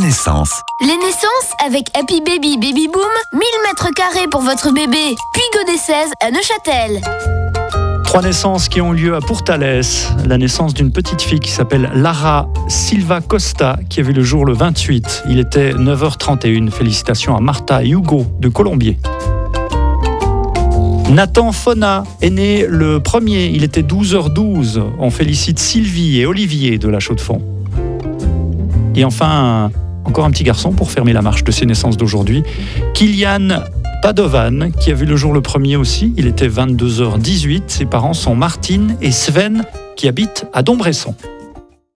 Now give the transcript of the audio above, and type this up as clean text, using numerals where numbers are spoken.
naissances. Les naissances avec Happy Baby Baby Boom, 1000 mètres carrés pour votre bébé. Puis Godet 16 à Neuchâtel. 3 naissances qui ont lieu à Pourtalès. La naissance d'une petite fille qui s'appelle Lara Silva Costa, qui a vu le jour le 28. Il était 9h31. Félicitations à Martha et Hugo de Colombier. Nathan Fona est né le 1er. Il était 12h12. On félicite Sylvie et Olivier de la Chaux-de-Fonds. Et enfin, encore un petit garçon pour fermer la marche de ces naissances d'aujourd'hui. Kylian Padovan, qui a vu le jour le 1er aussi. Il était 22h18. Ses parents sont Martine et Sven, qui habitent à Dombresson.